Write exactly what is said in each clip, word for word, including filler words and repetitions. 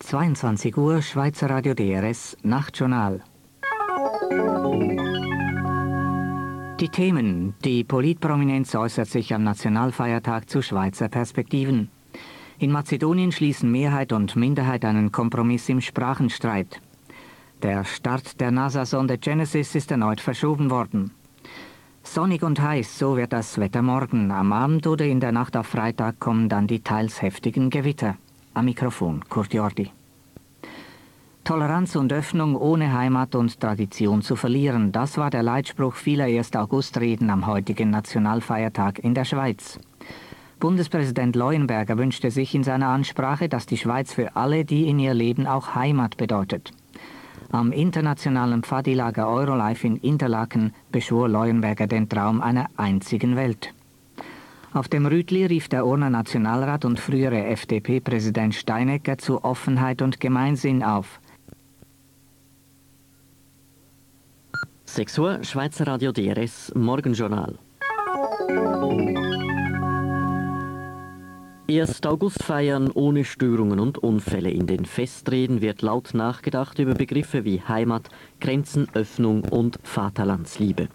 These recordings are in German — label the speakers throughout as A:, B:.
A: zweiundzwanzig Uhr, Schweizer Radio D R S, Nachtjournal. Die Themen. Die Politprominenz äußert sich am Nationalfeiertag zu Schweizer Perspektiven. In Mazedonien schließen Mehrheit und Minderheit einen Kompromiss im Sprachenstreit. Der Start der NASA-Sonde Genesis ist erneut verschoben worden. Sonnig und heiß, so wird das Wetter morgen. Am Abend oder in der Nacht auf Freitag kommen dann die teils heftigen Gewitter. Am Mikrofon Kurt Jordi. Toleranz und Öffnung ohne Heimat und Tradition zu verlieren, das war der Leitspruch vieler ersten August-Reden am heutigen Nationalfeiertag in der Schweiz. Bundespräsident Leuenberger wünschte sich in seiner Ansprache, dass die Schweiz für alle, die in ihr leben, auch Heimat bedeutet. Am internationalen Pfadilager Eurolife in Interlaken beschwor Leuenberger den Traum einer einzigen Welt. Auf dem Rütli rief der Urner Nationalrat und frühere F D P-Präsident Steinecker zu Offenheit und Gemeinsinn auf.
B: sechs Uhr, Schweizer Radio D R S, Morgenjournal. ersten August feiern ohne Störungen und Unfälle. In den Festreden wird laut nachgedacht über Begriffe wie Heimat, Grenzenöffnung und Vaterlandsliebe.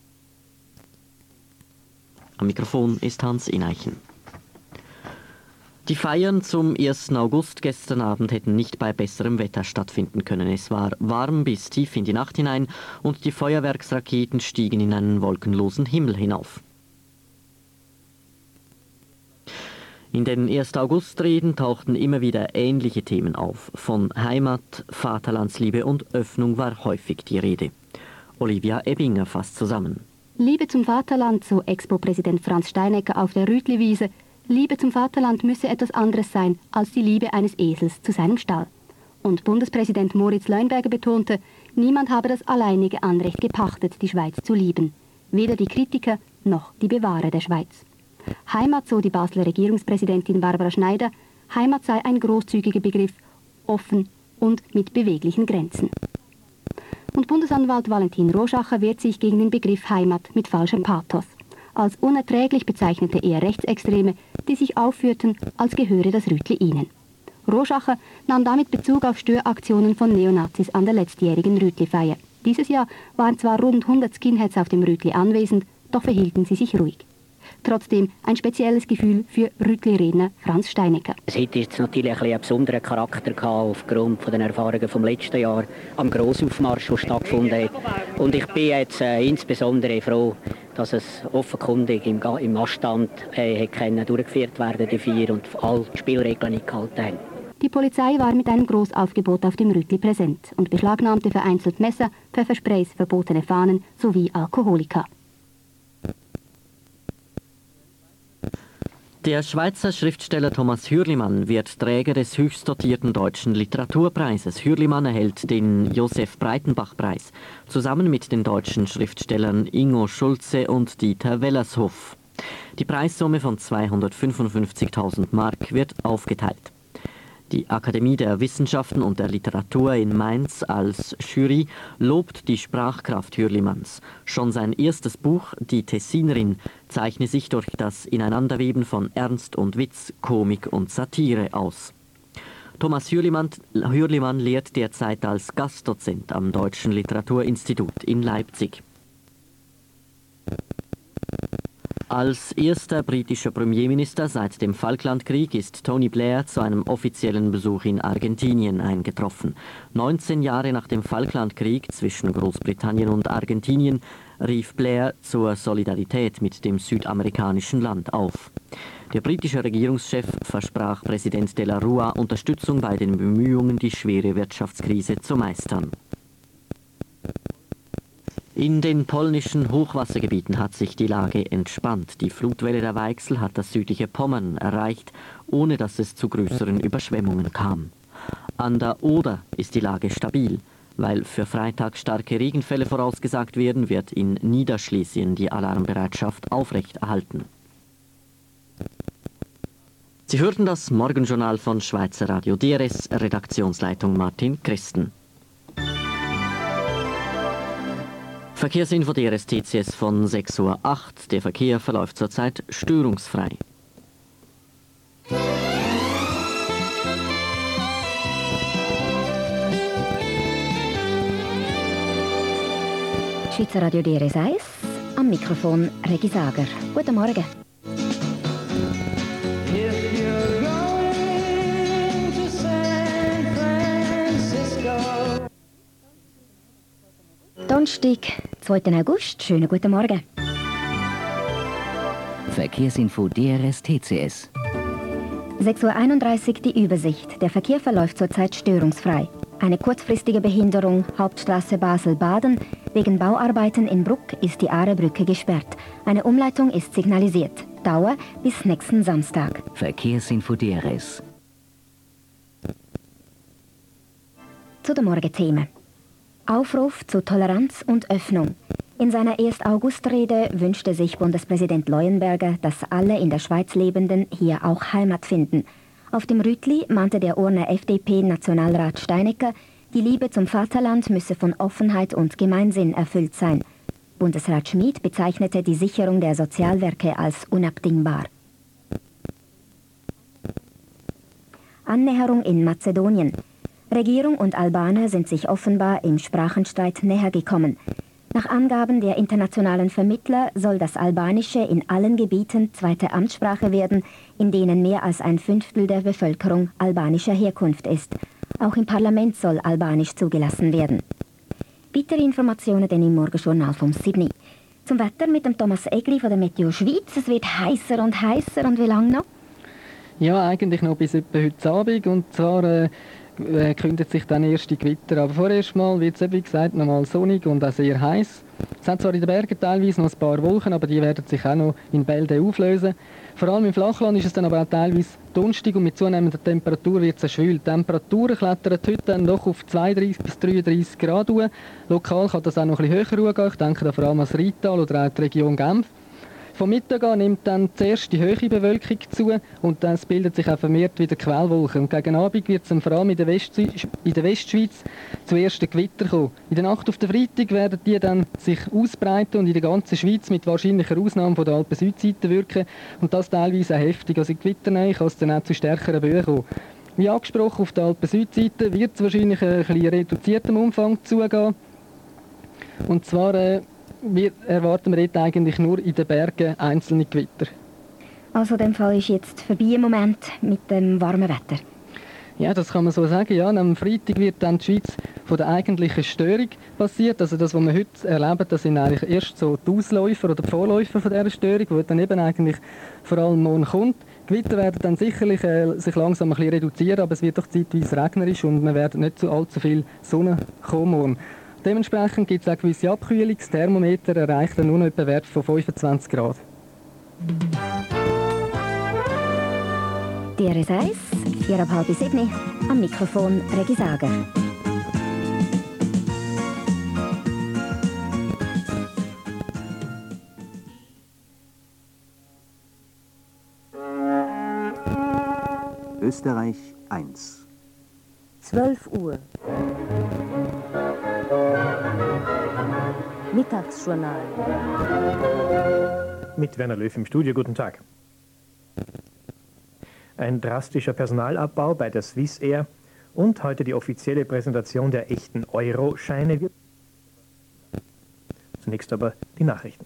B: Am Mikrofon ist Hans Ineichen. Die Feiern zum ersten August gestern Abend hätten nicht bei besserem Wetter stattfinden können. Es war warm bis tief in die Nacht hinein und die Feuerwerksraketen stiegen in einen wolkenlosen Himmel hinauf. In den ersten August-Reden tauchten immer wieder ähnliche Themen auf. Von Heimat, Vaterlandsliebe und Öffnung war häufig die Rede. Olivia Ebbinger fasst zusammen.
C: Liebe zum Vaterland, so Expo-Präsident Franz Steinecker auf der Rütliwiese. Liebe zum Vaterland müsse etwas anderes sein als die Liebe eines Esels zu seinem Stall. Und Bundespräsident Moritz Leuenberger betonte, niemand habe das alleinige Anrecht gepachtet, die Schweiz zu lieben. Weder die Kritiker noch die Bewahrer der Schweiz. Heimat, so die Basler Regierungspräsidentin Barbara Schneider, Heimat sei ein großzügiger Begriff, offen und mit beweglichen Grenzen. Und Bundesanwalt Valentin Roschacher wehrt sich gegen den Begriff Heimat mit falschem Pathos. Als unerträglich bezeichnete er Rechtsextreme, die sich aufführten, als gehöre das Rütli ihnen. Roschacher nahm damit Bezug auf Störaktionen von Neonazis an der letztjährigen Rütli-Feier. Dieses Jahr waren zwar rund hundert Skinheads auf dem Rütli anwesend, doch verhielten sie sich ruhig. Trotzdem ein spezielles Gefühl für Rütli-Redner Franz Steinecker.
D: Es hat jetzt natürlich ein einen besonderen Charakter gehabt, aufgrund von den Erfahrungen vom letzten Jahr am Grossaufmarsch, der stattgefunden hat. Und ich bin jetzt äh, insbesondere froh, dass es offenkundig im, im Anstand äh, können durchgeführt werden dafür und alle Spielregeln nicht gehalten haben.
C: Die Polizei war mit einem Großaufgebot auf dem Rütli präsent und beschlagnahmte vereinzelt Messer, Pfeffersprays, verbotene Fahnen sowie Alkoholika.
B: Der Schweizer Schriftsteller Thomas Hürlimann wird Träger des höchst dotierten Deutschen Literaturpreises. Hürlimann erhält den Josef-Breitenbach-Preis, zusammen mit den deutschen Schriftstellern Ingo Schulze und Dieter Wellershoff. Die Preissumme von zweihundertfünfundfünfzigtausend Mark wird aufgeteilt. Die Akademie der Wissenschaften und der Literatur in Mainz als Jury lobt die Sprachkraft Hürlimanns. Schon sein erstes Buch, Die Tessinerin, zeichne sich durch das Ineinanderweben von Ernst und Witz, Komik und Satire aus. Thomas Hürlimann, Hürlimann lehrt derzeit als Gastdozent am Deutschen Literaturinstitut in Leipzig. Als erster britischer Premierminister seit dem Falklandkrieg ist Tony Blair zu einem offiziellen Besuch in Argentinien eingetroffen. neunzehn Jahre nach dem Falklandkrieg zwischen Großbritannien und Argentinien rief Blair zur Solidarität mit dem südamerikanischen Land auf. Der britische Regierungschef versprach Präsident de la Rua Unterstützung bei den Bemühungen, die schwere Wirtschaftskrise zu meistern. In den polnischen Hochwassergebieten hat sich die Lage entspannt. Die Flutwelle der Weichsel hat das südliche Pommern erreicht, ohne dass es zu größeren Überschwemmungen kam. An der Oder ist die Lage stabil. Weil für Freitag starke Regenfälle vorausgesagt werden, wird in Niederschlesien die Alarmbereitschaft aufrechterhalten. Sie hörten das Morgenjournal von Schweizer Radio D R S, Redaktionsleitung Martin Christen. Verkehrsinfo D R S T C S von sechs Uhr acht. Der Verkehr verläuft zurzeit störungsfrei.
E: Schweizer Radio D R S eins, am Mikrofon Regi Sager. Guten Morgen. Donnerstag, zweiten August, schönen guten Morgen.
F: Verkehrsinfo D R S T C S.
E: sechs Uhr einunddreißig die Übersicht. Der Verkehr verläuft zurzeit störungsfrei. Eine kurzfristige Behinderung, Hauptstraße Basel-Baden. Wegen Bauarbeiten in Bruck ist die Aare-Brücke gesperrt. Eine Umleitung ist signalisiert. Dauer bis nächsten Samstag.
F: Verkehrsinfo D R S.
E: Zu den Morgenthemen. Aufruf zu Toleranz und Öffnung. In seiner erst-August-Rede wünschte sich Bundespräsident Leuenberger, dass alle in der Schweiz Lebenden hier auch Heimat finden. Auf dem Rütli mahnte der Urner F D P-Nationalrat Steinecker, die Liebe zum Vaterland müsse von Offenheit und Gemeinsinn erfüllt sein. Bundesrat Schmid bezeichnete die Sicherung der Sozialwerke als unabdingbar. Annäherung in Mazedonien. Regierung und Albaner sind sich offenbar im Sprachenstreit näher gekommen. Nach Angaben der internationalen Vermittler soll das Albanische in allen Gebieten zweite Amtssprache werden, in denen mehr als ein Fünftel der Bevölkerung albanischer Herkunft ist. Auch im Parlament soll Albanisch zugelassen werden. Weitere Informationen dann im Morgenjournal vom Sydney. Zum Wetter mit dem Thomas Egli von der Meteo Schweiz. Es wird heißer und heißer und wie lange noch?
G: Ja, eigentlich noch bis etwa heute Abend. Und zwar äh, äh, kündet sich dann erste Gewitter. Aber vorerst mal wird es, wie gesagt, noch mal sonnig und auch sehr heiß. Es hat zwar in den Bergen teilweise noch ein paar Wolken, aber die werden sich auch noch in Bälde auflösen. Vor allem im Flachland ist es dann aber auch teilweise dunstig und mit zunehmender Temperatur wird es schwül. Die Temperaturen klettern heute dann doch auf zweiunddreißig bis dreiunddreißig Grad hoch. Lokal kann das auch noch ein bisschen höher hochgehen. Ich denke da vor allem an das Rheintal oder auch die Region Genf. Vom Mittag an nimmt dann zuerst die hohe Bewölkung zu und es bildet sich auch vermehrt wieder Quellwolken. Und gegen Abend wird es vor allem in der, West in der Westschweiz zu ersten Gewitter kommen. In der Nacht auf den Freitag werden die dann sich ausbreiten und in der ganzen Schweiz mit wahrscheinlicher Ausnahme von der Alpen-Südseite wirken und das teilweise auch heftig. Also in Gewitternähe kann es dann auch zu stärkeren Böen kommen. Wie angesprochen, auf der Alpen-Südseite wird es wahrscheinlich ein bisschen reduziertem Umfang zugehen. Und zwar äh, wir erwarten wir dort eigentlich nur in den Bergen einzelne Gewitter.
E: Also in dem Fall ist jetzt vorbei im Moment mit dem warmen Wetter?
G: Ja, das kann man so sagen. Ja, am Freitag wird dann die Schweiz von der eigentlichen Störung passiert. Also das, was wir heute erleben, das sind eigentlich erst so die Ausläufer oder die Vorläufer von dieser Störung, die dann eben eigentlich vor allem morgen kommt. Die Gewitter werden dann sicherlich äh, sich langsam ein bisschen reduzieren, aber es wird doch zeitweise regnerisch und wir werden nicht zu allzu viel Sonne kommen morgen. Dementsprechend gibt es auch gewisse Abkühlung. Das Thermometer erreicht dann nur noch einen Wert von fünfundzwanzig Grad.
E: D R S eins, vier ab halb sieben, am Mikrofon Regi Sager.
H: Österreich eins.
I: zwölf Uhr. Mittagsjournal.
J: Mit Werner Löw im Studio, guten Tag. Ein drastischer Personalabbau bei der Swissair und heute die offizielle Präsentation der echten Euro-Scheine. Zunächst aber die Nachrichten.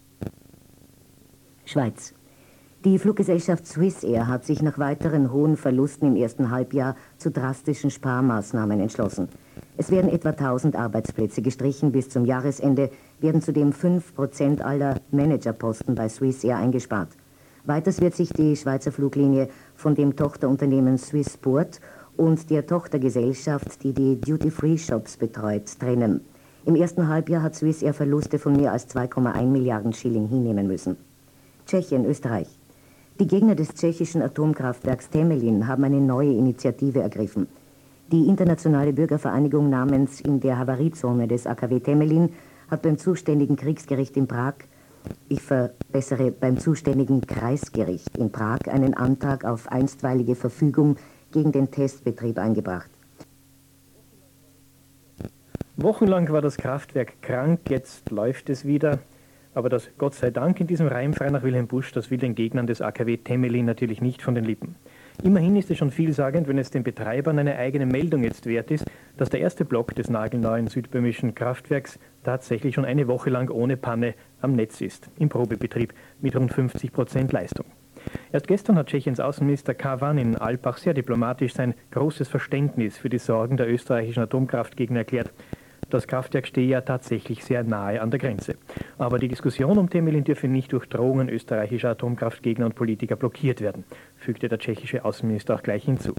I: Schweiz. Die Fluggesellschaft Swissair hat sich nach weiteren hohen Verlusten im ersten Halbjahr zu drastischen Sparmaßnahmen entschlossen. Es werden etwa tausend Arbeitsplätze gestrichen. Bis zum Jahresende werden zudem fünf Prozent aller Managerposten bei Swissair eingespart. Weiters wird sich die Schweizer Fluglinie von dem Tochterunternehmen Swissport und der Tochtergesellschaft, die die Duty-Free-Shops betreut, trennen. Im ersten Halbjahr hat Swissair Verluste von mehr als zwei Komma eins Milliarden Schilling hinnehmen müssen. Tschechien, Österreich. Die Gegner des tschechischen Atomkraftwerks Temelin haben eine neue Initiative ergriffen. Die internationale Bürgervereinigung namens in der Havariezone des A K W Temelin hat beim zuständigen Kriegsgericht in Prag, ich verbessere, beim zuständigen Kreisgericht in Prag einen Antrag auf einstweilige Verfügung gegen den Testbetrieb eingebracht.
J: Wochenlang war das Kraftwerk krank, jetzt läuft es wieder. Aber das Gott sei Dank in diesem Reim frei nach Wilhelm Busch, das will den Gegnern des A K W Temelin natürlich nicht von den Lippen. Immerhin ist es schon vielsagend, wenn es den Betreibern eine eigene Meldung jetzt wert ist, dass der erste Block des nagelneuen südböhmischen Kraftwerks tatsächlich schon eine Woche lang ohne Panne am Netz ist, im Probebetrieb mit rund fünfzig Prozent Leistung. Erst gestern hat Tschechiens Außenminister Kavan in Alpbach sehr diplomatisch sein großes Verständnis für die Sorgen der österreichischen Atomkraftgegner erklärt. Das Kraftwerk stehe ja tatsächlich sehr nahe an der Grenze. Aber die Diskussion um Temelin dürfe nicht durch Drohungen österreichischer Atomkraftgegner und Politiker blockiert werden, fügte der tschechische Außenminister auch gleich hinzu.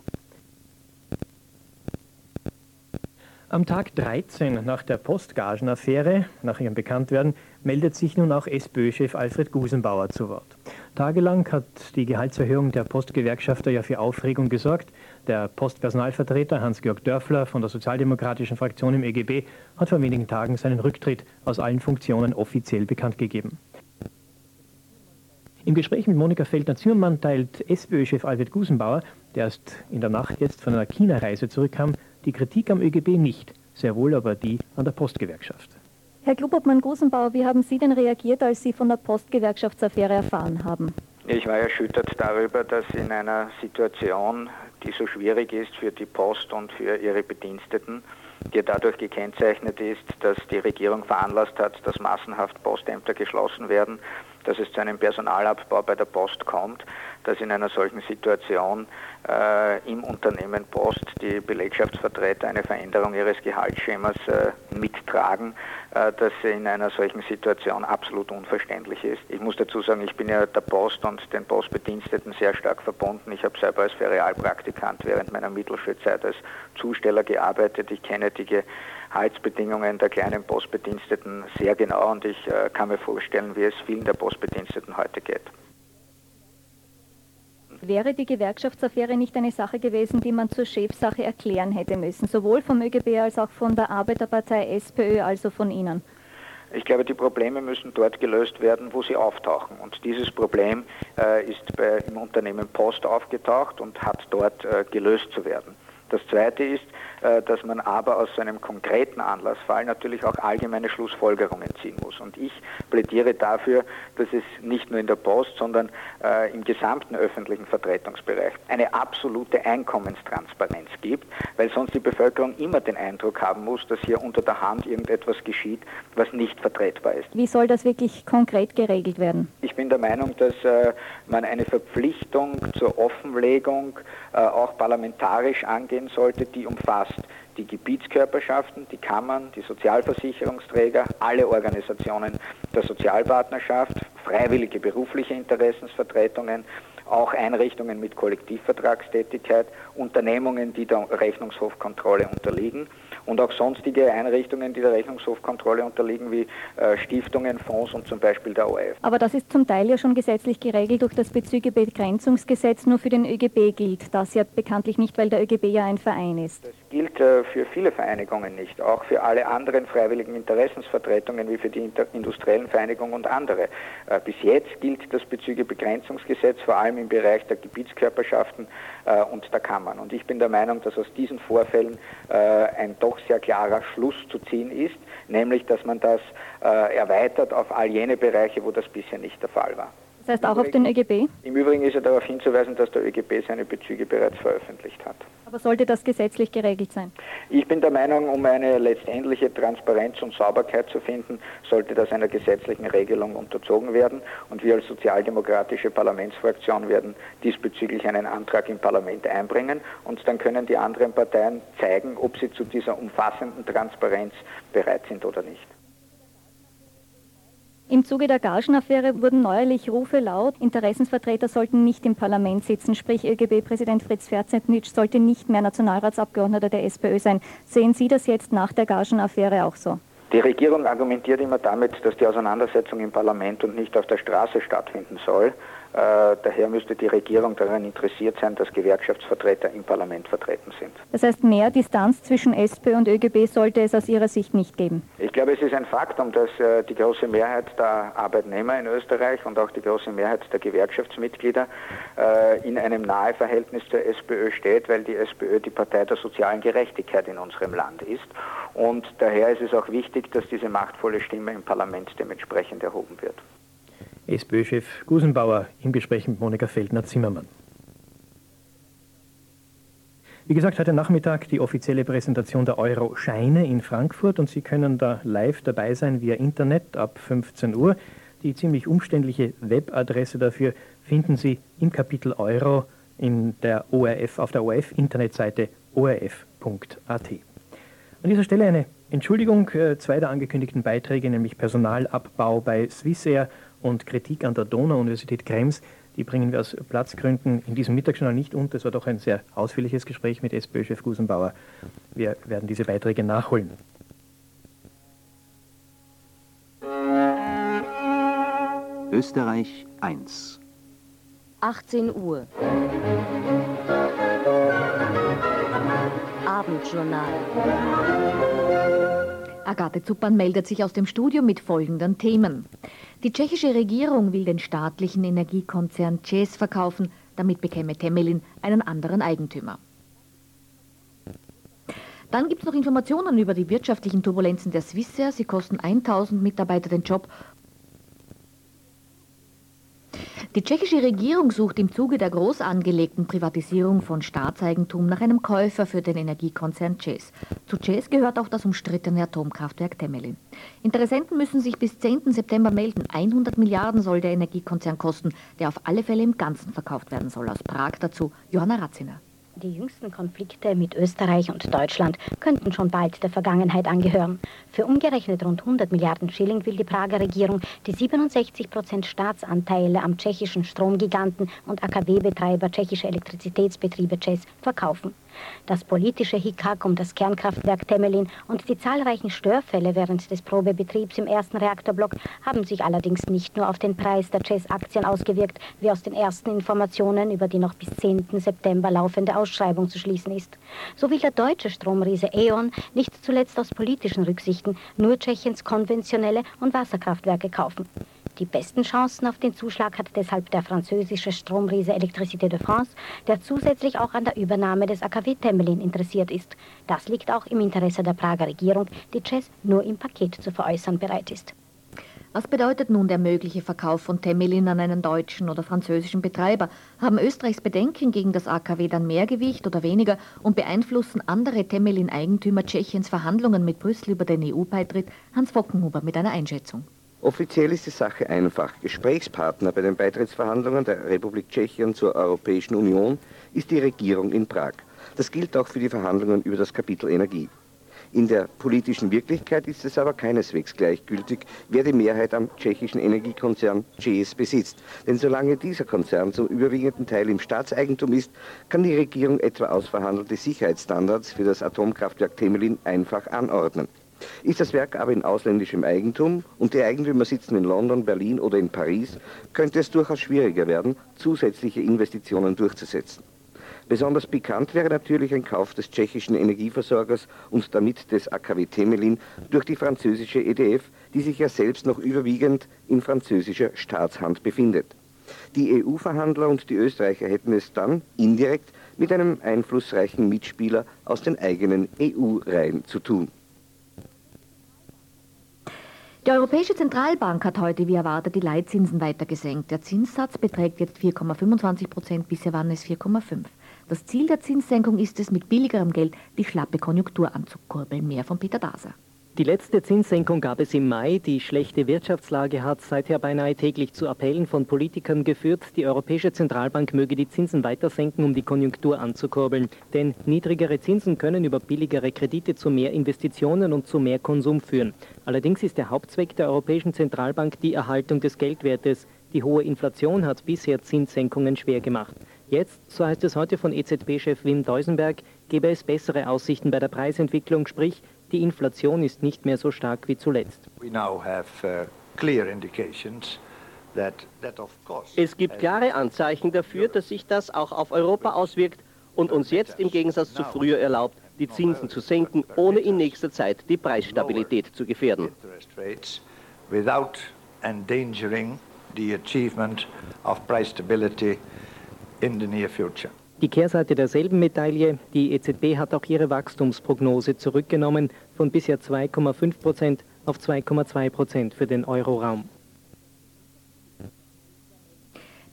J: Am Tag dreizehn nach der Postgagen-Affäre, nach ihrem Bekanntwerden, meldet sich nun auch SPÖ-Chef Alfred Gusenbauer zu Wort. Tagelang hat die Gehaltserhöhung der Postgewerkschafter ja für Aufregung gesorgt. Der Postpersonalvertreter Hans-Georg Dörfler von der sozialdemokratischen Fraktion im ÖGB hat vor wenigen Tagen seinen Rücktritt aus allen Funktionen offiziell bekannt gegeben. Im Gespräch mit Monika Feldner-Zimmermann teilt SPÖ-Chef Alfred Gusenbauer, der erst in der Nacht jetzt von einer China-Reise zurückkam, die Kritik am ÖGB nicht, sehr wohl aber die an der Postgewerkschaft.
H: Herr Klubobmann-Gusenbauer, wie haben Sie denn reagiert, als Sie von der Postgewerkschaftsaffäre erfahren haben?
K: Ich war erschüttert darüber, dass in einer Situation, die so schwierig ist für die Post und für ihre Bediensteten, die dadurch gekennzeichnet ist, dass die Regierung veranlasst hat, dass massenhaft Postämter geschlossen werden, dass es zu einem Personalabbau bei der Post kommt, dass in einer solchen Situation äh, im Unternehmen Post die Belegschaftsvertreter eine Veränderung ihres Gehaltsschemas äh, mittragen, äh, dass in einer solchen Situation absolut unverständlich ist. Ich muss dazu sagen, ich bin ja der Post und den Postbediensteten sehr stark verbunden. Ich habe selber als Ferialpraktikant während meiner Mittelschulzeit als Zusteller gearbeitet. Ich kenne die Gehaltsbedingungen der kleinen Postbediensteten sehr genau und ich äh, kann mir vorstellen, wie es vielen der Postbediensteten heute geht.
H: Wäre die Gewerkschaftsaffäre nicht eine Sache gewesen, die man zur Chefsache erklären hätte müssen, sowohl vom ÖGB als auch von der Arbeiterpartei SPÖ, also von Ihnen?
K: Ich glaube, die Probleme müssen dort gelöst werden, wo sie auftauchen. Und dieses Problem äh, ist bei, im Unternehmen Post aufgetaucht und hat dort äh, gelöst zu werden. Das Zweite ist, äh, dass man aber aus so einem konkreten Anlassfall natürlich auch allgemeine Schlussfolgerungen ziehen muss. Und ich plädiere dafür, dass es nicht nur in der Post, sondern äh, im gesamten öffentlichen Vertretungsbereich eine absolute Einkommenstransparenz gibt, weil sonst die Bevölkerung immer den Eindruck haben muss, dass hier unter der Hand irgendetwas geschieht, was nicht vertretbar ist.
H: Wie soll das wirklich konkret geregelt werden?
K: Ich bin der Meinung, dass äh, man eine Verpflichtung zur Offenlegung äh, auch parlamentarisch angehen sollte, die umfasst die Gebietskörperschaften, die Kammern, die Sozialversicherungsträger, alle Organisationen der Sozialpartnerschaft, freiwillige berufliche Interessensvertretungen, auch Einrichtungen mit Kollektivvertragstätigkeit, Unternehmungen, die der Rechnungshofkontrolle unterliegen und auch sonstige Einrichtungen, die der Rechnungshofkontrolle unterliegen, wie äh, Stiftungen, Fonds und zum Beispiel der O R F.
H: Aber das ist zum Teil ja schon gesetzlich geregelt durch das Bezügebegrenzungsgesetz, nur für den ÖGB gilt das ja bekanntlich nicht, weil der ÖGB ja ein Verein ist.
K: Das gilt äh, für viele Vereinigungen nicht, auch für alle anderen freiwilligen Interessensvertretungen wie für die Inter- industriellen Vereinigungen und andere. Äh, bis jetzt gilt das Bezügebegrenzungsgesetz vor allem im Bereich der Gebietskörperschaften äh, und der Kammern. Und ich bin der Meinung, dass aus diesen Vorfällen äh, ein doch sehr klarer Schluss zu ziehen ist, nämlich dass man das äh, erweitert auf all jene Bereiche, wo das bisher nicht der Fall war.
H: Das heißt auch auf den ÖGB?
K: Im Übrigen ist ja darauf hinzuweisen, dass der ÖGB seine Bezüge bereits veröffentlicht hat.
H: Aber sollte das gesetzlich geregelt sein?
K: Ich bin der Meinung, um eine letztendliche Transparenz und Sauberkeit zu finden, sollte das einer gesetzlichen Regelung unterzogen werden. Und wir als sozialdemokratische Parlamentsfraktion werden diesbezüglich einen Antrag im Parlament einbringen. Und dann können die anderen Parteien zeigen, ob sie zu dieser umfassenden Transparenz bereit sind oder nicht.
H: Im Zuge der Gagenaffäre wurden neuerlich Rufe laut, Interessensvertreter sollten nicht im Parlament sitzen, sprich ÖGB-Präsident Fritz Ferzenitsch sollte nicht mehr Nationalratsabgeordneter der SPÖ sein. Sehen Sie das jetzt nach der Gagenaffäre auch so?
K: Die Regierung argumentiert immer damit, dass die Auseinandersetzung im Parlament und nicht auf der Straße stattfinden soll. Äh, daher müsste die Regierung daran interessiert sein, dass Gewerkschaftsvertreter im Parlament vertreten sind.
H: Das heißt, mehr Distanz zwischen SPÖ und ÖGB sollte es aus Ihrer Sicht nicht geben?
K: Ich glaube, es ist ein Faktum, dass äh, die große Mehrheit der Arbeitnehmer in Österreich und auch die große Mehrheit der Gewerkschaftsmitglieder äh, in einem Naheverhältnis zur SPÖ steht, weil die SPÖ die Partei der sozialen Gerechtigkeit in unserem Land ist. Und daher ist es auch wichtig, dass diese machtvolle Stimme im Parlament dementsprechend erhoben wird.
J: SPÖ-Chef Gusenbauer im Gespräch mit Monika Feldner-Zimmermann. Wie gesagt, heute Nachmittag die offizielle Präsentation der Euro-Scheine in Frankfurt und Sie können da live dabei sein via Internet ab fünfzehn Uhr. Die ziemlich umständliche Webadresse dafür finden Sie im Kapitel Euro in der O R F, auf der O R F-Internetseite o r f punkt a t. An dieser Stelle eine Entschuldigung, äh, zwei der angekündigten Beiträge, nämlich Personalabbau bei Swissair und Kritik an der Donau-Universität Krems, die bringen wir aus Platzgründen in diesem Mittagsjournal nicht unter. Es war doch ein sehr ausführliches Gespräch mit SPÖ-Chef Gusenbauer. Wir werden diese Beiträge nachholen.
L: Österreich eins.
M: achtzehn Uhr. Abendjournal.
N: Agathe Zupan meldet sich aus dem Studio mit folgenden Themen. Die tschechische Regierung will den staatlichen Energiekonzern ČEZ verkaufen, damit bekäme Temelin einen anderen Eigentümer. Dann gibt es noch Informationen über die wirtschaftlichen Turbulenzen der Swissair. Sie kosten tausend Mitarbeiter den Job. Die tschechische Regierung sucht im Zuge der groß angelegten Privatisierung von Staatseigentum nach einem Käufer für den Energiekonzern ČEZ. Zu ČEZ gehört auch das umstrittene Atomkraftwerk Temelin. Interessenten müssen sich bis zehnten September melden. hundert Milliarden soll der Energiekonzern kosten, der auf alle Fälle im Ganzen verkauft werden soll. Aus Prag dazu Johanna Ratziner.
O: Die jüngsten Konflikte mit Österreich und Deutschland könnten schon bald der Vergangenheit angehören. Für umgerechnet rund hundert Milliarden Schilling will die Prager Regierung die siebenundsechzig Prozent Staatsanteile am tschechischen Stromgiganten und A K W-Betreiber tschechische Elektrizitätsbetriebe ČEZ verkaufen. Das politische Hickhack um das Kernkraftwerk Temelin und die zahlreichen Störfälle während des Probebetriebs im ersten Reaktorblock haben sich allerdings nicht nur auf den Preis der ČEZ-Aktien ausgewirkt, wie aus den ersten Informationen über die noch bis zehnten September laufende Ausschreibung zu schließen ist. So will der deutsche Stromriese E.ON nicht zuletzt aus politischen Rücksichten nur Tschechiens konventionelle und Wasserkraftwerke kaufen. Die besten Chancen auf den Zuschlag hat deshalb der französische Stromriese Électricité de France, der zusätzlich auch an der Übernahme des A K W Temelin interessiert ist. Das liegt auch im Interesse der Prager Regierung, die ČEZ nur im Paket zu veräußern bereit ist.
N: Was bedeutet nun der mögliche Verkauf von Temelin an einen deutschen oder französischen Betreiber? Haben Österreichs Bedenken gegen das A K W dann mehr Gewicht oder weniger und beeinflussen andere Temelin-Eigentümer Tschechiens Verhandlungen mit Brüssel über den E U-Beitritt? Hans Fockenhuber mit einer Einschätzung.
P: Offiziell ist die Sache einfach. Gesprächspartner bei den Beitrittsverhandlungen der Republik Tschechien zur Europäischen Union ist die Regierung in Prag. Das gilt auch für die Verhandlungen über das Kapitel Energie. In der politischen Wirklichkeit ist es aber keineswegs gleichgültig, wer die Mehrheit am tschechischen Energiekonzern ČEZ besitzt. Denn solange dieser Konzern zum überwiegenden Teil im Staatseigentum ist, kann die Regierung etwa ausverhandelte Sicherheitsstandards für das Atomkraftwerk Temelin einfach anordnen. Ist das Werk aber in ausländischem Eigentum und die Eigentümer sitzen in London, Berlin oder in Paris, könnte es durchaus schwieriger werden, zusätzliche Investitionen durchzusetzen. Besonders pikant wäre natürlich ein Kauf des tschechischen Energieversorgers und damit des A K W Temelin durch die französische E D F, die sich ja selbst noch überwiegend in französischer Staatshand befindet. Die E U-Verhandler und die Österreicher hätten es dann indirekt mit einem einflussreichen Mitspieler aus den eigenen E U-Reihen zu tun.
N: Die Europäische Zentralbank hat heute wie erwartet die Leitzinsen weiter gesenkt. Der Zinssatz beträgt jetzt vier Komma fünfundzwanzig Prozent, bisher waren es vier Komma fünf. Das Ziel der Zinssenkung ist es, mit billigerem Geld die schlappe Konjunktur anzukurbeln. Mehr von Peter Daser.
Q: Die letzte Zinssenkung gab es im Mai. Die schlechte Wirtschaftslage hat seither beinahe täglich zu Appellen von Politikern geführt, die Europäische Zentralbank möge die Zinsen weiter senken, um die Konjunktur anzukurbeln. Denn niedrigere Zinsen können über billigere Kredite zu mehr Investitionen und zu mehr Konsum führen. Allerdings ist der Hauptzweck der Europäischen Zentralbank die Erhaltung des Geldwertes. Die hohe Inflation hat bisher Zinssenkungen schwer gemacht. Jetzt, so heißt es heute von E Z B-Chef Wim Duisenberg, gebe es bessere Aussichten bei der Preisentwicklung, sprich, die Inflation ist nicht mehr so stark wie zuletzt.
R: Es gibt klare Anzeichen dafür, dass sich das auch auf Europa auswirkt und uns jetzt im Gegensatz zu früher erlaubt, die Zinsen zu senken, ohne in nächster Zeit die Preisstabilität zu gefährden.
Q: Die Kehrseite derselben Medaille, die E Z B hat auch ihre Wachstumsprognose zurückgenommen, von bisher zwei Komma fünf Prozent auf zwei Komma zwei Prozent für den Euroraum.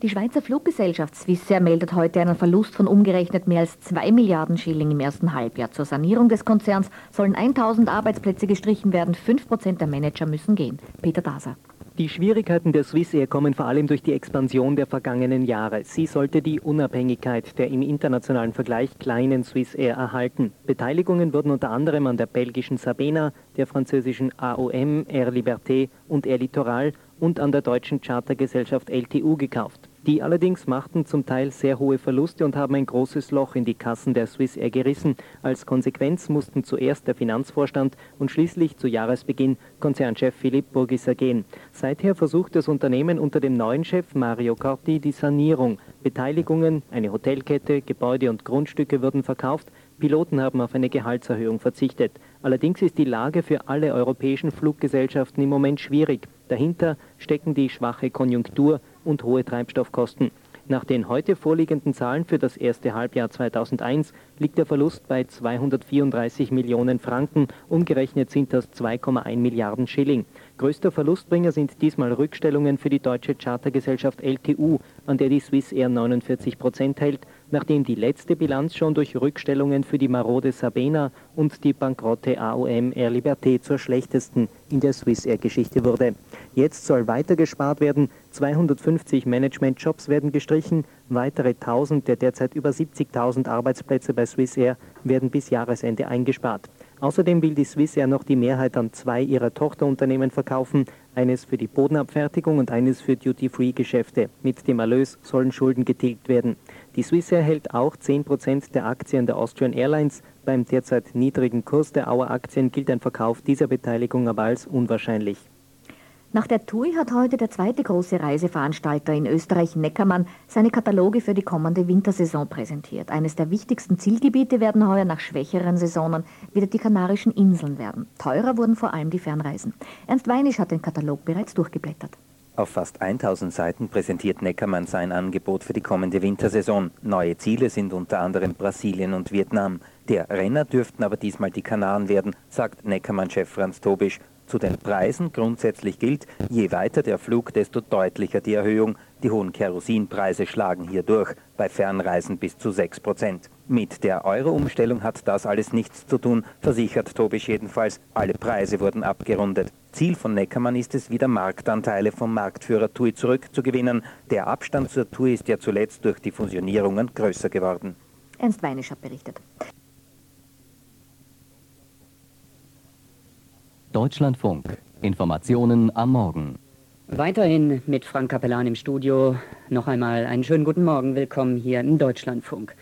N: Die Schweizer Fluggesellschaft Swissair meldet heute einen Verlust von umgerechnet mehr als zwei Milliarden Schilling im ersten Halbjahr. Zur Sanierung des Konzerns sollen tausend Arbeitsplätze gestrichen werden, fünf Prozent der Manager müssen gehen. Peter Daser.
Q: Die Schwierigkeiten der Swissair kommen vor allem durch die Expansion der vergangenen Jahre. Sie sollte die Unabhängigkeit der im internationalen Vergleich kleinen Swissair erhalten. Beteiligungen wurden unter anderem an der belgischen Sabena, der französischen A O M, Air Liberté und Air Littoral und an der deutschen Chartergesellschaft L T U gekauft. Die allerdings machten zum Teil sehr hohe Verluste und haben ein großes Loch in die Kassen der Swissair gerissen. Als Konsequenz mussten zuerst der Finanzvorstand und schließlich zu Jahresbeginn Konzernchef Philipp Burgisser gehen. Seither versucht das Unternehmen unter dem neuen Chef Mario Corti die Sanierung. Beteiligungen, eine Hotelkette, Gebäude und Grundstücke wurden verkauft. Piloten haben auf eine Gehaltserhöhung verzichtet. Allerdings ist die Lage für alle europäischen Fluggesellschaften im Moment schwierig. Dahinter stecken die schwache Konjunktur und hohe Treibstoffkosten. Nach den heute vorliegenden Zahlen für das erste Halbjahr zweitausendeins liegt der Verlust bei zweihundertvierunddreißig Millionen Franken, umgerechnet sind das zwei Komma eins Milliarden Schilling. Größter Verlustbringer sind diesmal Rückstellungen für die deutsche Chartergesellschaft L T U, an der die Swissair neunundvierzig Prozent hält, nachdem die letzte Bilanz schon durch Rückstellungen für die marode Sabena und die bankrotte A O M Air Liberté zur schlechtesten in der Swissair-Geschichte wurde. Jetzt soll weiter gespart werden, zweihundertfünfzig Managementjobs werden gestrichen, weitere tausend der derzeit über siebzigtausend Arbeitsplätze bei Swissair werden bis Jahresende eingespart. Außerdem will die Swissair noch die Mehrheit an zwei ihrer Tochterunternehmen verkaufen, eines für die Bodenabfertigung und eines für Duty-Free-Geschäfte. Mit dem Erlös sollen Schulden getilgt werden. Die Swissair hält auch zehn Prozent der Aktien der Austrian Airlines. Beim derzeit niedrigen Kurs der Auer-Aktien gilt ein Verkauf dieser Beteiligung aber als unwahrscheinlich.
N: Nach der T U I hat heute der zweite große Reiseveranstalter in Österreich, Neckermann, seine Kataloge für die kommende Wintersaison präsentiert. Eines der wichtigsten Zielgebiete werden heuer nach schwächeren Saisonen wieder die Kanarischen Inseln werden. Teurer wurden vor allem die Fernreisen. Ernst Weinisch hat den Katalog bereits durchgeblättert.
L: Auf fast tausend Seiten präsentiert Neckermann sein Angebot für die kommende Wintersaison. Neue Ziele sind unter anderem Brasilien und Vietnam. Der Renner dürften aber diesmal die Kanaren werden, sagt Neckermann-Chef Franz Tobisch. Zu den Preisen grundsätzlich gilt, je weiter der Flug, desto deutlicher die Erhöhung. Die hohen Kerosinpreise schlagen hier durch, bei Fernreisen bis zu sechs Prozent. Mit der Euro-Umstellung hat das alles nichts zu tun, versichert Tobisch jedenfalls. Alle Preise wurden abgerundet. Ziel von Neckermann ist es, wieder Marktanteile vom Marktführer T U I zurückzugewinnen. Der Abstand zur T U I ist ja zuletzt durch die Fusionierungen größer geworden.
N: Ernst Weinisch hat berichtet.
S: Deutschlandfunk. Informationen am Morgen.
T: Weiterhin mit Frank Capellan im Studio. Noch einmal einen schönen guten Morgen. Willkommen hier im Deutschlandfunk.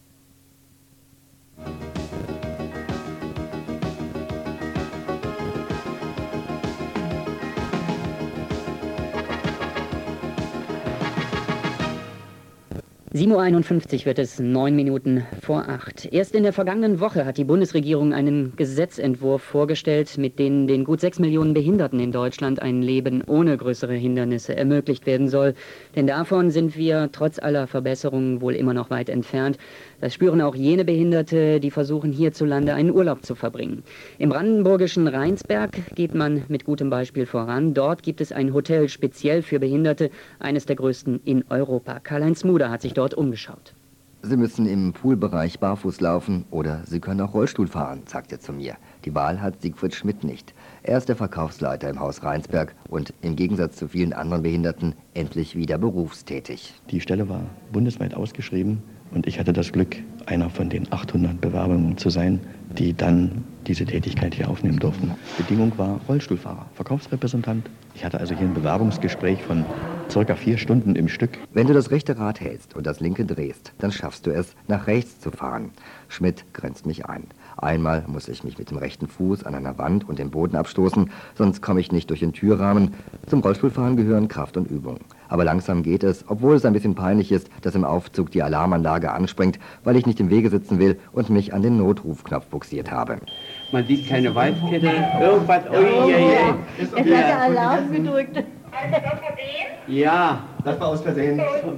T: sieben Uhr einundfünfzig wird es, neun Minuten vor acht. Erst in der vergangenen Woche hat die Bundesregierung einen Gesetzentwurf vorgestellt, mit dem den gut sechs Millionen Behinderten in Deutschland ein Leben ohne größere Hindernisse ermöglicht werden soll. Denn davon sind wir trotz aller Verbesserungen wohl immer noch weit entfernt. Das spüren auch jene Behinderte, die versuchen, hierzulande einen Urlaub zu verbringen. Im brandenburgischen Rheinsberg geht man mit gutem Beispiel voran. Dort gibt es ein Hotel speziell für Behinderte, eines der größten in Europa. Karl-Heinz Muder hat sich dort umgeschaut.
U: Sie müssen im Poolbereich barfuß laufen oder Sie können auch Rollstuhl fahren, sagt er zu mir. Die Wahl hat Siegfried Schmidt nicht. Er ist der Verkaufsleiter im Haus Rheinsberg und im Gegensatz zu vielen anderen Behinderten endlich wieder berufstätig.
V: Die Stelle war bundesweit ausgeschrieben und ich hatte das Glück, einer von den achthundert Bewerbungen zu sein, die dann diese Tätigkeit hier aufnehmen durften. Bedingung war Rollstuhlfahrer, Verkaufsrepräsentant. Ich hatte also hier ein Bewerbungsgespräch von circa vier Stunden im Stück.
U: Wenn du das rechte Rad hältst und das linke drehst, dann schaffst du es, nach rechts zu fahren. Schmidt grenzt mich ein. Einmal muss ich mich mit dem rechten Fuß an einer Wand und den Boden abstoßen, sonst komme ich nicht durch den Türrahmen. Zum Rollstuhlfahren gehören Kraft und Übung. Aber langsam geht es, obwohl es ein bisschen peinlich ist, dass im Aufzug die Alarmanlage anspringt, weil ich nicht im Wege sitzen will und mich an den Notrufknopf buxiert habe.
W: Man sieht keine Weißkette. Irgendwas. Oh, je, je.
X: Jetzt hat der Alarm gedrückt.
W: Ja,
U: das war aus Versehen.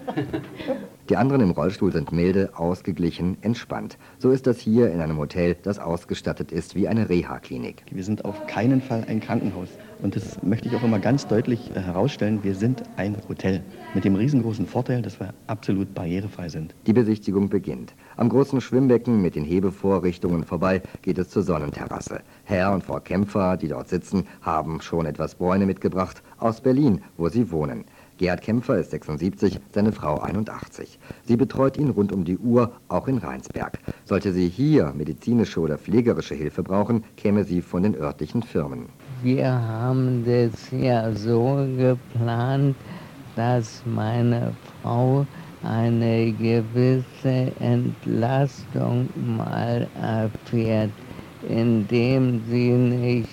U: Die anderen im Rollstuhl sind milde, ausgeglichen, entspannt. So ist das hier in einem Hotel, das ausgestattet ist wie eine Reha-Klinik.
V: Wir sind auf keinen Fall ein Krankenhaus. Und das möchte ich auch immer ganz deutlich herausstellen. Wir sind ein Hotel mit dem riesengroßen Vorteil, dass wir absolut barrierefrei sind.
U: Die Besichtigung beginnt. Am großen Schwimmbecken mit den Hebevorrichtungen vorbei geht es zur Sonnenterrasse. Herr und Frau Kämpfer, die dort sitzen, haben schon etwas Bräune mitgebracht aus Berlin, wo sie wohnen. Gerhard Kämpfer ist sechsundsiebzig, seine Frau einundachtzig. Sie betreut ihn rund um die Uhr, auch in Rheinsberg. Sollte sie hier medizinische oder pflegerische Hilfe brauchen, käme sie von den örtlichen Firmen.
A: Wir haben das ja so geplant, dass meine Frau eine gewisse Entlastung mal erfährt, indem sie nicht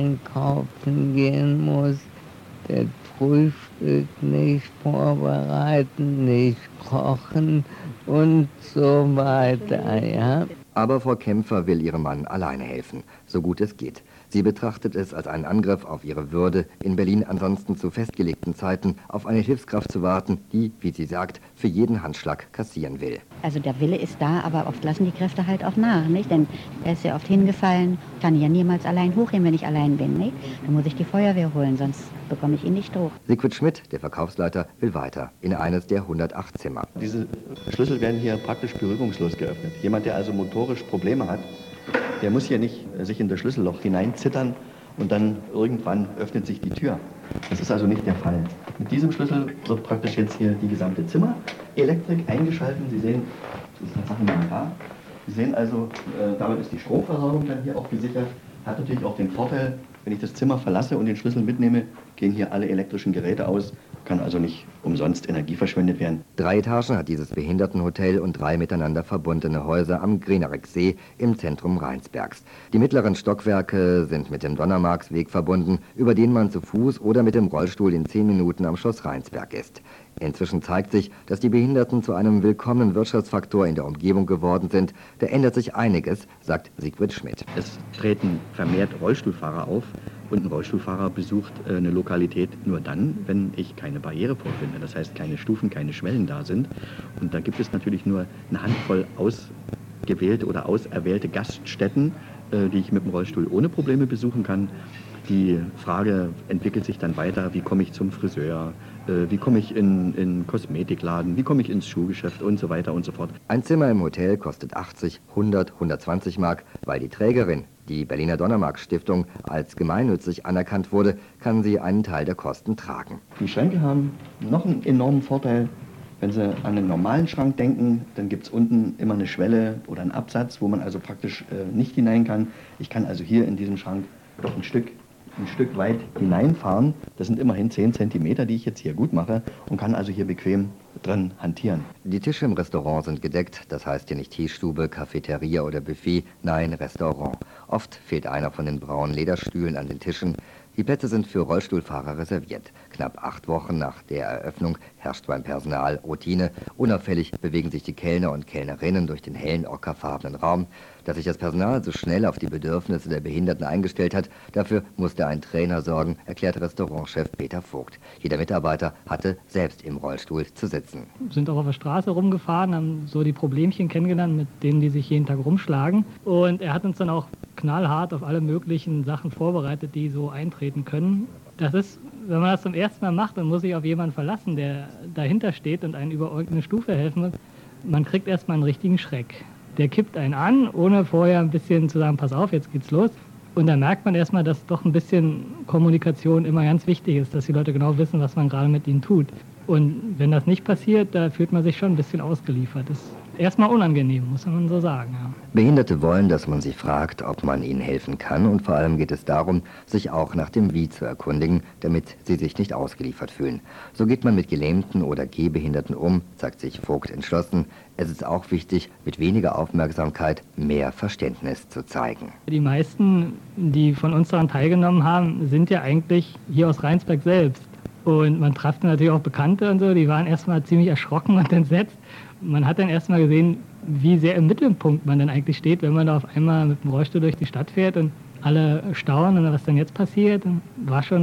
A: einkaufen gehen muss, das Frühstück nicht vorbereiten, nicht kochen und so weiter, ja.
U: Aber Frau Kämpfer will ihrem Mann alleine helfen, so gut es geht. Sie betrachtet es als einen Angriff auf ihre Würde, in Berlin ansonsten zu festgelegten Zeiten auf eine Hilfskraft zu warten, die, wie sie sagt, für jeden Handschlag kassieren will.
C: Also der Wille ist da, aber oft lassen die Kräfte halt auch nach, nicht? Denn er ist ja oft hingefallen, kann ja niemals allein hochheben, wenn ich allein bin, nicht? Dann muss ich die Feuerwehr holen, sonst bekomme ich ihn nicht hoch.
U: Siegfried Schmidt, der Verkaufsleiter, will weiter in eines der hundertacht Zimmer.
V: Diese Schlüssel werden hier praktisch berührungslos geöffnet. Jemand, der also motorisch Probleme hat, der muss hier nicht sich in das Schlüsselloch hineinzittern und dann irgendwann öffnet sich die Tür. Das ist also nicht der Fall. Mit diesem Schlüssel wird praktisch jetzt hier die gesamte Zimmerelektrik eingeschalten. Sie sehen, das ist tatsächlich mal da. Sie sehen also, äh, damit ist die Stromversorgung dann hier auch gesichert. Hat natürlich auch den Vorteil, wenn ich das Zimmer verlasse und den Schlüssel mitnehme, gehen hier alle elektrischen Geräte aus. Kann also nicht umsonst Energie verschwendet werden.
U: Drei Etagen hat dieses Behindertenhotel und drei miteinander verbundene Häuser am Greenericksee im Zentrum Rheinsbergs. Die mittleren Stockwerke sind mit dem Donnermarksweg verbunden, über den man zu Fuß oder mit dem Rollstuhl in zehn Minuten am Schloss Rheinsberg ist. Inzwischen zeigt sich, dass die Behinderten zu einem willkommenen Wirtschaftsfaktor in der Umgebung geworden sind. Da ändert sich einiges, sagt Siegfried Schmidt.
V: Es treten vermehrt Rollstuhlfahrer auf. Und ein Rollstuhlfahrer besucht äh, eine Lokalität nur dann, wenn ich keine Barriere vorfinde. Das heißt, keine Stufen, keine Schwellen da sind. Und da gibt es natürlich nur eine Handvoll ausgewählte oder auserwählte Gaststätten, äh, die ich mit dem Rollstuhl ohne Probleme besuchen kann. Die Frage entwickelt sich dann weiter, wie komme ich zum Friseur, äh, wie komme ich in in Kosmetikladen, wie komme ich ins Schuhgeschäft und so weiter und so fort.
U: Ein Zimmer im Hotel kostet achtzig, hundert, hundertzwanzig Mark, weil die Trägerin, die Berliner Donnermark-Stiftung, als gemeinnützig anerkannt wurde, kann sie einen Teil der Kosten tragen.
V: Die Schränke haben noch einen enormen Vorteil. Wenn Sie an einen normalen Schrank denken, dann gibt es unten immer eine Schwelle oder einen Absatz, wo man also praktisch äh, nicht hinein kann. Ich kann also hier in diesem Schrank doch ein Stück, ein Stück weit hineinfahren. Das sind immerhin zehn Zentimeter, die ich jetzt hier gut mache und kann also hier bequem drin hantieren.
U: Die Tische im Restaurant sind gedeckt, das heißt hier nicht Teestube, Cafeteria oder Buffet, nein, Restaurant. Oft fehlt einer von den braunen Lederstühlen an den Tischen. Die Plätze sind für Rollstuhlfahrer reserviert. Knapp acht Wochen nach der Eröffnung herrscht beim Personal Routine. Unauffällig bewegen sich die Kellner und Kellnerinnen durch den hellen ockerfarbenen Raum. Dass sich das Personal so schnell auf die Bedürfnisse der Behinderten eingestellt hat, dafür musste ein Trainer sorgen, erklärt Restaurantchef Peter Vogt. Jeder Mitarbeiter hatte selbst im Rollstuhl zu sitzen.
D: Wir sind auch auf der Straße rumgefahren, haben so die Problemchen kennengelernt, mit denen die sich jeden Tag rumschlagen. Und er hat uns dann auch knallhart auf alle möglichen Sachen vorbereitet, die so eintreten können. Das ist, wenn man das zum ersten Mal macht, dann muss sich auf jemanden verlassen, der dahinter steht und einen über irgendeine Stufe helfen muss. Man kriegt erstmal einen richtigen Schreck. Der kippt einen an, ohne vorher ein bisschen zu sagen, pass auf, jetzt geht's los. Und dann merkt man erstmal, dass doch ein bisschen Kommunikation immer ganz wichtig ist, dass die Leute genau wissen, was man gerade mit ihnen tut. Und wenn das nicht passiert, da fühlt man sich schon ein bisschen ausgeliefert. Das ist erstmal unangenehm, muss man so sagen. Ja.
U: Behinderte wollen, dass man sie fragt, ob man ihnen helfen kann. Und vor allem geht es darum, sich auch nach dem Wie zu erkundigen, damit sie sich nicht ausgeliefert fühlen. So geht man mit Gelähmten oder Gehbehinderten um, sagt sich Vogt entschlossen. Es ist auch wichtig, mit weniger Aufmerksamkeit mehr Verständnis zu zeigen.
D: Die meisten, die von uns daran teilgenommen haben, sind ja eigentlich hier aus Rheinsberg selbst. Und man traf natürlich auch Bekannte und so, die waren erstmal ziemlich erschrocken und entsetzt. Man hat dann erstmal gesehen, wie sehr im Mittelpunkt man dann eigentlich steht, wenn man da auf einmal mit dem Rollstuhl durch die Stadt fährt und alle staunen und was dann jetzt passiert. War schon eine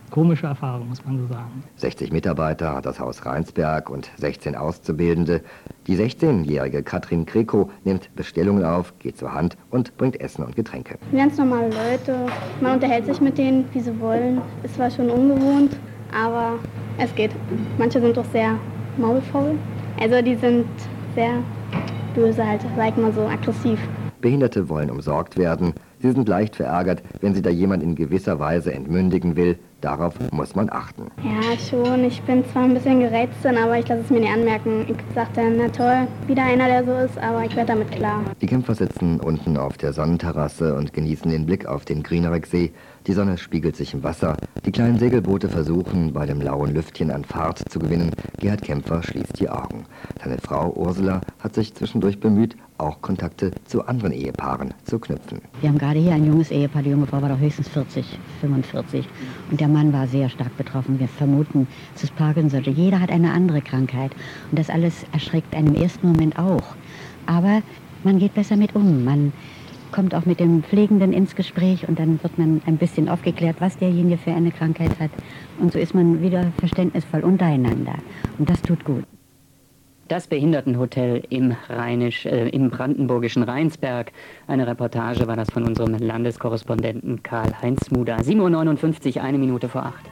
D: komische Erfahrung, muss man so sagen.
U: sechzig Mitarbeiter hat das Haus Rheinsberg und sechzehn Auszubildende. Die sechzehnjährige Katrin Kreko nimmt Bestellungen auf, geht zur Hand und bringt Essen und Getränke.
B: Ganz normale Leute, man unterhält sich mit denen, wie sie wollen. Ist zwar schon ungewohnt, aber es geht. Manche sind doch sehr maulfaul. Also die sind sehr böse halt, sag ich mal so, aggressiv.
U: Behinderte wollen umsorgt werden. Sie sind leicht verärgert, wenn sie da jemand in gewisser Weise entmündigen will. Darauf muss man achten.
B: Ja, schon. Ich bin zwar ein bisschen gereizt, aber ich lasse es mir nicht anmerken. Ich sage dann, na toll, wieder einer, der so ist, aber ich werde damit klar.
U: Die Kämpfer sitzen unten auf der Sonnenterrasse und genießen den Blick auf den Grünerecksee. Die Sonne spiegelt sich im Wasser. Die kleinen Segelboote versuchen, bei dem lauen Lüftchen an Fahrt zu gewinnen. Gerhard Kämpfer schließt die Augen. Seine Frau Ursula hat sich zwischendurch bemüht, auch Kontakte zu anderen Ehepaaren zu knüpfen.
C: Wir haben gerade hier ein junges Ehepaar, die junge Frau war doch höchstens vierzig, fünfundvierzig. Und der Mann war sehr stark betroffen. Wir vermuten, es ist Parkinson. Jeder hat eine andere Krankheit. Und das alles erschreckt einen im ersten Moment auch. Aber man geht besser mit um. Man kommt auch mit dem Pflegenden ins Gespräch und dann wird man ein bisschen aufgeklärt, was derjenige für eine Krankheit hat. Und so ist man wieder verständnisvoll untereinander. Und das tut gut.
T: Das Behindertenhotel im Rheinisch, äh, im brandenburgischen Rheinsberg. Eine Reportage war das von unserem Landeskorrespondenten Karl-Heinz Smuda. sieben Uhr neunundfünfzig, eine Minute vor acht.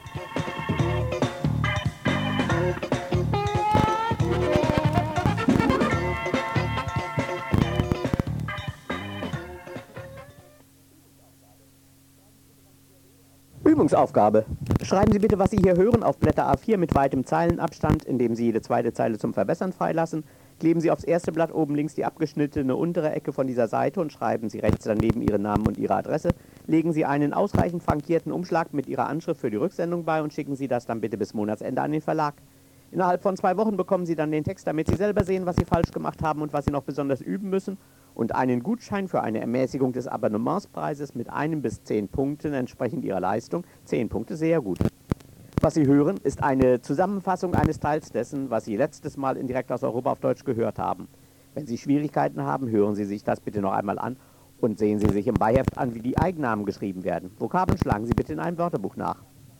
F: Übungsaufgabe. Schreiben Sie bitte, was Sie hier hören, auf Blätter A vier mit weitem Zeilenabstand, indem Sie jede zweite Zeile zum Verbessern freilassen. Kleben Sie aufs erste Blatt oben links die abgeschnittene untere Ecke von dieser Seite und schreiben Sie rechts daneben Ihren Namen und Ihre Adresse. Legen Sie einen ausreichend frankierten Umschlag mit Ihrer Anschrift für die Rücksendung bei und schicken Sie das dann bitte bis Monatsende an den Verlag. Innerhalb von zwei Wochen bekommen Sie dann den Text, damit Sie selber sehen, was Sie falsch gemacht haben und was Sie noch besonders üben müssen. Und einen Gutschein für eine Ermäßigung des Abonnementspreises mit einem bis zehn Punkten entsprechend Ihrer Leistung. Zehn Punkte, sehr gut. Was Sie hören, ist eine Zusammenfassung eines Teils dessen, was Sie letztes Mal in Direkt aus Europa auf Deutsch gehört haben. Wenn Sie Schwierigkeiten haben, hören Sie sich das bitte noch einmal an und sehen Sie sich im Beiheft an, wie die Eigennamen geschrieben werden. Vokabeln schlagen Sie bitte in einem Wörterbuch nach.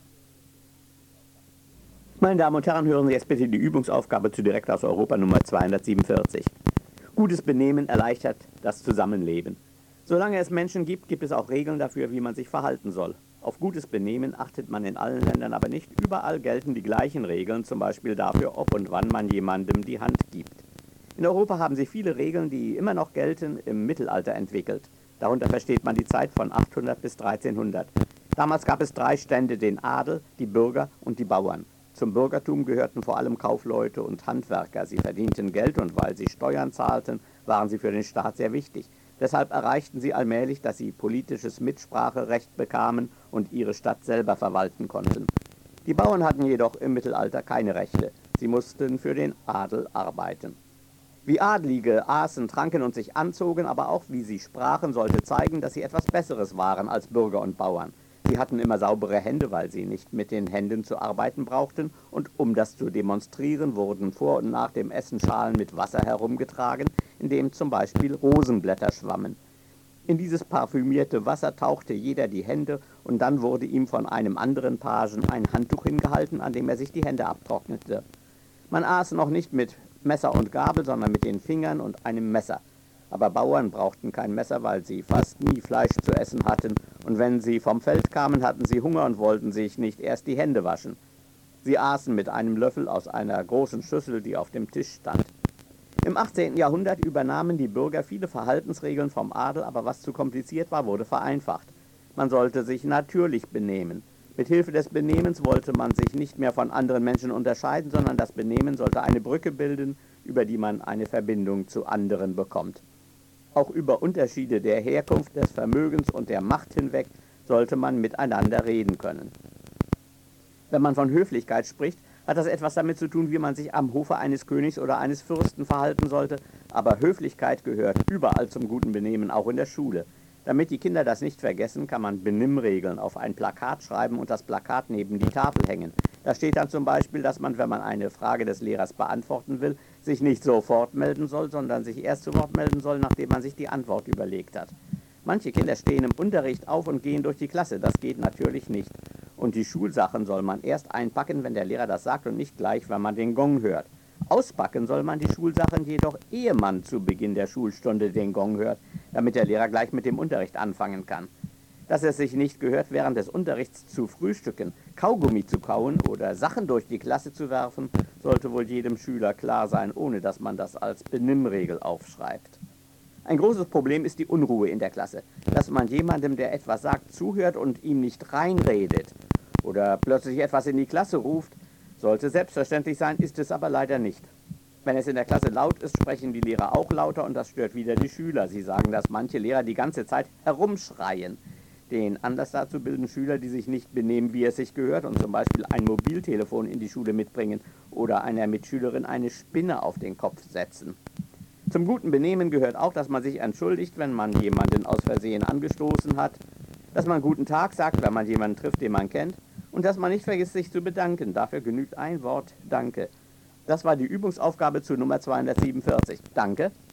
F: Meine Damen und Herren, hören Sie jetzt bitte die Übungsaufgabe zu Direkt aus Europa Nummer zweihundertsiebenundvierzig. Gutes Benehmen erleichtert das Zusammenleben. Solange es Menschen gibt, gibt es auch Regeln dafür, wie man sich verhalten soll. Auf gutes Benehmen achtet man in allen Ländern, aber nicht überall gelten die gleichen Regeln, zum Beispiel dafür, ob und wann man jemandem die Hand gibt. In Europa haben sich viele Regeln, die immer noch gelten, im Mittelalter entwickelt. Darunter versteht man die Zeit von achthundert bis dreizehnhundert. Damals gab es drei Stände, den Adel, die Bürger und die Bauern. Zum Bürgertum gehörten vor allem Kaufleute und Handwerker. Sie verdienten Geld und weil sie Steuern zahlten, waren sie für den Staat sehr wichtig. Deshalb erreichten sie allmählich, dass sie politisches Mitspracherecht bekamen und ihre Stadt selber verwalten konnten. Die Bauern hatten jedoch im Mittelalter keine Rechte. Sie mussten für den Adel arbeiten. Wie Adlige aßen, tranken und sich anzogen, aber auch wie sie sprachen, sollte zeigen, dass sie etwas Besseres waren als Bürger und Bauern. Sie hatten immer saubere Hände, weil sie nicht mit den Händen zu arbeiten brauchten, und um das zu demonstrieren, wurden vor und nach dem Essen Schalen mit Wasser herumgetragen, in dem zum Beispiel Rosenblätter schwammen. In dieses parfümierte Wasser tauchte jeder die Hände und dann wurde ihm von einem anderen Pagen ein Handtuch hingehalten, an dem er sich die Hände abtrocknete. Man aß noch nicht mit Messer und Gabel, sondern mit den Fingern und einem Messer. Aber Bauern brauchten kein Messer, weil sie fast nie Fleisch zu essen hatten, und wenn sie vom Feld kamen, hatten sie Hunger und wollten sich nicht erst die Hände waschen. Sie aßen mit einem Löffel aus einer großen Schüssel, die auf dem Tisch stand. Im achtzehnten Jahrhundert übernahmen die Bürger viele Verhaltensregeln vom Adel, aber was zu kompliziert war, wurde vereinfacht. Man sollte sich natürlich benehmen. Mit Hilfe des Benehmens wollte man sich nicht mehr von anderen Menschen unterscheiden, sondern das Benehmen sollte eine Brücke bilden, über die man eine Verbindung zu anderen bekommt. Auch über Unterschiede der Herkunft, des Vermögens und der Macht hinweg sollte man miteinander reden können. Wenn man von Höflichkeit spricht, hat das etwas damit zu tun, wie man sich am Hofe eines Königs oder eines Fürsten verhalten sollte, aber Höflichkeit gehört überall zum guten Benehmen, auch in der Schule. Damit die Kinder das nicht vergessen, kann man Benimmregeln auf ein Plakat schreiben und das Plakat neben die Tafel hängen. Da steht dann zum Beispiel, dass man, wenn man eine Frage des Lehrers beantworten will, sich nicht sofort melden soll, sondern sich erst zu Wort melden soll, nachdem man sich die Antwort überlegt hat. Manche Kinder stehen im Unterricht auf und gehen durch die Klasse. Das geht natürlich nicht. Und die Schulsachen soll man erst einpacken, wenn der Lehrer das sagt und nicht gleich, wenn man den Gong hört. Auspacken soll man die Schulsachen jedoch, ehe man zu Beginn der Schulstunde den Gong hört, damit der Lehrer gleich mit dem Unterricht anfangen kann. Dass es sich nicht gehört, während des Unterrichts zu frühstücken, Kaugummi zu kauen oder Sachen durch die Klasse zu werfen, sollte wohl jedem Schüler klar sein, ohne dass man das als Benimmregel aufschreibt. Ein großes Problem ist die Unruhe in der Klasse, dass man jemandem, der etwas sagt, zuhört und ihm nicht reinredet oder plötzlich etwas in die Klasse ruft, sollte selbstverständlich sein, ist es aber leider nicht. Wenn es in der Klasse laut ist, sprechen die Lehrer auch lauter und das stört wieder die Schüler. Sie sagen, dass manche Lehrer die ganze Zeit herumschreien. Den Anlass dazu bilden Schüler, die sich nicht benehmen, wie es sich gehört und zum Beispiel ein Mobiltelefon in die Schule mitbringen oder einer Mitschülerin eine Spinne auf den Kopf setzen. Zum guten Benehmen gehört auch, dass man sich entschuldigt, wenn man jemanden aus Versehen angestoßen hat, dass man guten Tag sagt, wenn man jemanden trifft, den man kennt, und dass man nicht vergisst, sich zu bedanken. Dafür genügt ein Wort, Danke. Das war die Übungsaufgabe zu Nummer zweihundertsiebenundvierzig. Danke.